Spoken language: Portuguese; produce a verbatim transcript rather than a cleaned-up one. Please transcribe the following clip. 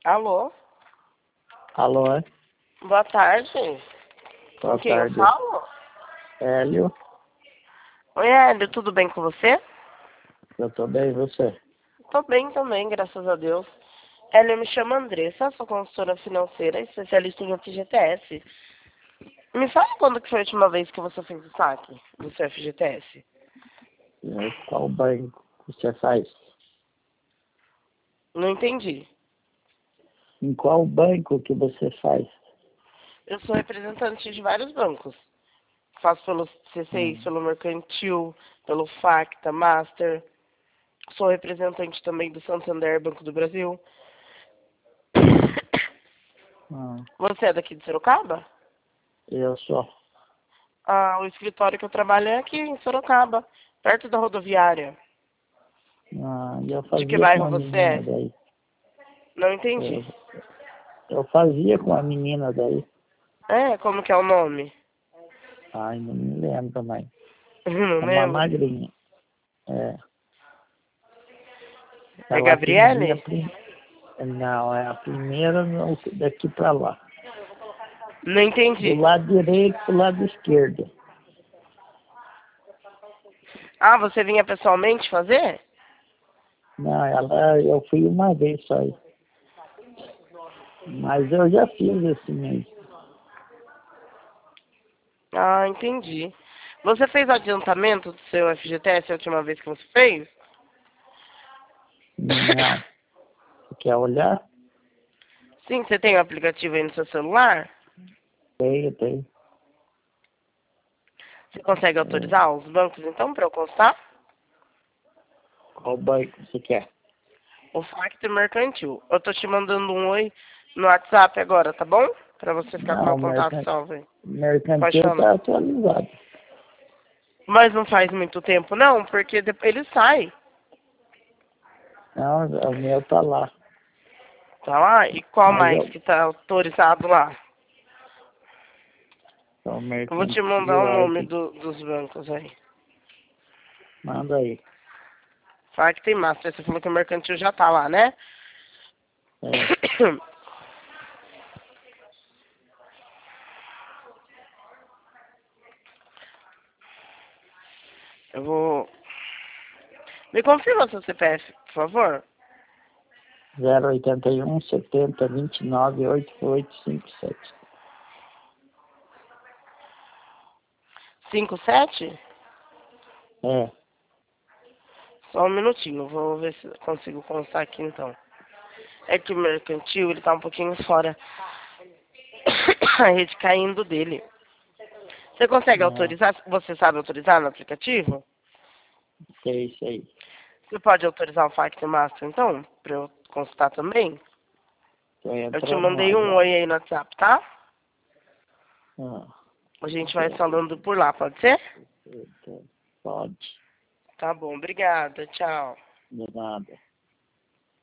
Alô? Alô, é? Boa tarde. Boa Com quem eu tarde. falo? Hélio, Oi, Hélio, tudo bem com você? eu tô bem, e você? Tô bem também, graças a Deus. Hélio, eu me chamo Andressa, sou consultora financeira e especialista em F G T S. Me fala quando que foi a última vez que você fez o saque do seu F G T S? E aí, qual banco você faz? Não entendi. Em qual banco que você faz? Eu sou representante de vários bancos. Faço pelo C seis, Hum. pelo Mercantil, pelo Facta, Master. Sou representante também do Santander, Banco do Brasil. Hum. Você é daqui de Sorocaba? Eu sou. Ah, o escritório que eu trabalho é aqui em Sorocaba, perto da rodoviária. Ah, e eu De que fazia com bairro a você menina é? daí. Não entendi. Eu, eu fazia com a menina daí. É, como que é o nome? Ai, não me lembro também. Não Uma lembro. magrinha. É. É Ela atendia a Gabriele? prim... Não, é a primeira no- daqui pra lá. Não Do entendi. lado direito pro lado esquerdo. Ah, você vinha pessoalmente fazer? Não, ela, eu fui uma vez só aí. Mas eu já fiz esse mês. Ah, entendi. Você fez adiantamento do seu F G T S a última vez que você fez? Não. Você quer olhar? Sim, você tem o aplicativo aí no seu celular? Tenho, tenho. Você consegue É, autorizar os bancos então para eu constar? qual banco você quer? O Facto Mercantil. Eu tô te mandando um oi no WhatsApp agora, tá bom? Pra você ficar com Não, meu o contato mercan- salvo aí. Pode mercantil falar. está atualizado. Mas não faz muito tempo não, porque depois ele sai. Não, o meu tá lá. Tá lá? E qual Mas mais eu, que tá autorizado lá? o Eu vou te mandar mercantil, o aí nome tem, do- dos bancos aí. manda aí. Facto e Master. Você falou que o Mercantil já tá lá, né? É, Eu vou... Me confirma seu C P F, por favor. zero oitenta e um, setenta, vinte e nove, oitenta e oito, cinquenta e sete. cinco sete? É, Só um minutinho, vou ver se eu consigo constar aqui então. É que o Mercantil, ele tá um pouquinho fora. A rede caindo dele. Você consegue é, autorizar? Você sabe autorizar no aplicativo? é isso aí. Você pode autorizar o Factor Master, então? Pra eu consultar também? Tô Eu te entrando mandei lá um já. oi aí no WhatsApp, tá? Ah, A gente vai deixa falando por lá, pode ser? eu- pode. Tá bom, obrigada, tchau. De nada.